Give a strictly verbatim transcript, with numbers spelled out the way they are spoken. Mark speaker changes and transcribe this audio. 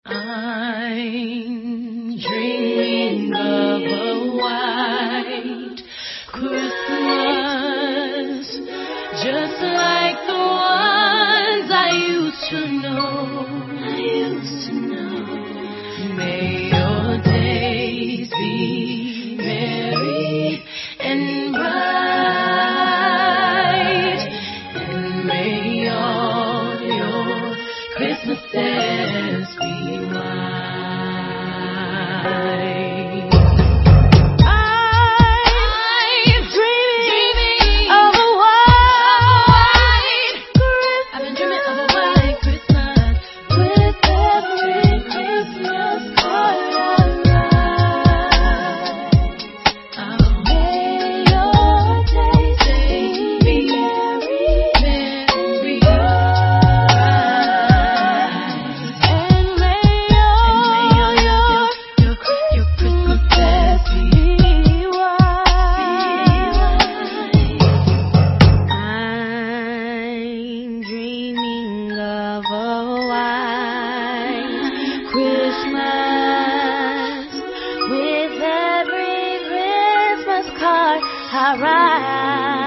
Speaker 1: I'm dreaming of a white Christmas, just like the ones I used to know. I used to know. May your days be merry and bright, and may all your Christmases be white. With every Christmas card I write.